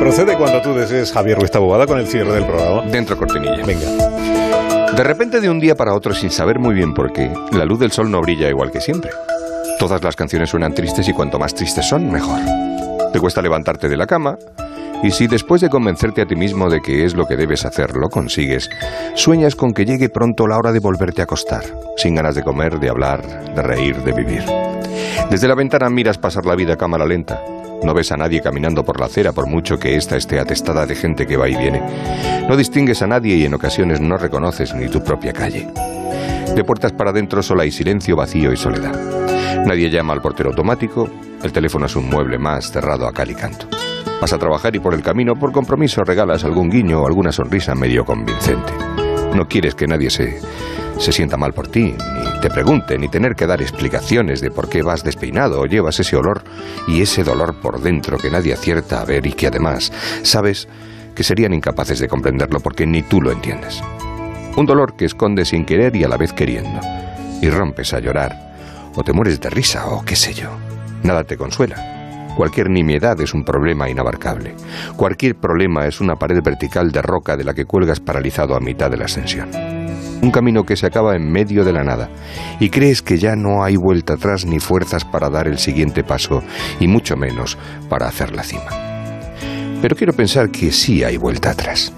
Procede cuando tú desees, Javier Ruiz Taboada, con el cierre del programa. Dentro cortinilla. Venga. De repente, de un día para otro, sin saber muy bien por qué, la luz del sol no brilla igual que siempre. Todas las canciones suenan tristes y cuanto más tristes son, mejor. Te cuesta levantarte de la cama y si después de convencerte a ti mismo de que es lo que debes hacer lo consigues, sueñas con que llegue pronto la hora de volverte a acostar, sin ganas de comer, de hablar, de reír, de vivir. Desde la ventana miras pasar la vida a cámara lenta. No ves a nadie caminando por la acera por mucho que ésta esté atestada de gente que va y viene. No distingues a nadie y en ocasiones no reconoces ni tu propia calle. De puertas para adentro solo hay silencio, vacío y soledad. Nadie llama al portero automático, el teléfono es un mueble más cerrado a cal y canto. Vas a trabajar y por el camino, por compromiso, regalas algún guiño o alguna sonrisa medio convincente. No quieres que nadie se sienta mal por ti, ni te pregunte, ni tener que dar explicaciones de por qué vas despeinado o llevas ese olor y ese dolor por dentro que nadie acierta a ver y que además sabes que serían incapaces de comprenderlo porque ni tú lo entiendes. Un dolor que escondes sin querer y a la vez queriendo. Y rompes a llorar, o te mueres de risa, o qué sé yo. Nada te consuela. Cualquier nimiedad es un problema inabarcable. Cualquier problema es una pared vertical de roca de la que cuelgas paralizado a mitad de la ascensión. Un camino que se acaba en medio de la nada y crees que ya no hay vuelta atrás ni fuerzas para dar el siguiente paso y mucho menos para hacer la cima. Pero quiero pensar que sí hay vuelta atrás.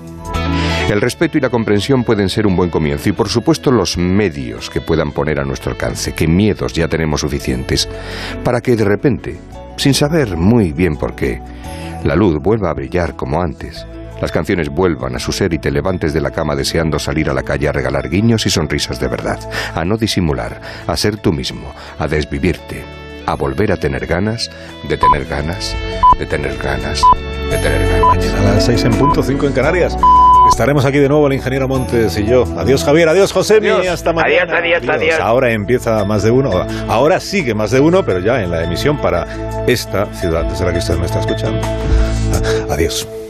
El respeto y la comprensión pueden ser un buen comienzo y por supuesto los medios que puedan poner a nuestro alcance, que miedos ya tenemos suficientes para que de repente, sin saber muy bien por qué, la luz vuelva a brillar como antes. Las canciones vuelvan a su ser y te levantes de la cama deseando salir a la calle a regalar guiños y sonrisas de verdad, a no disimular, a ser tú mismo, a desvivirte, a volver a tener ganas, de tener ganas, de tener ganas, de tener ganas. Mañana a las 6 en punto, 5 en Canarias. Estaremos aquí de nuevo el ingeniero Montes y yo. Adiós Javier, adiós Josemi, hasta mañana. Adiós. Ahora empieza Más de Uno. Ahora sigue Más de Uno, pero ya en la emisión para esta ciudad desde la que usted me está escuchando. Adiós.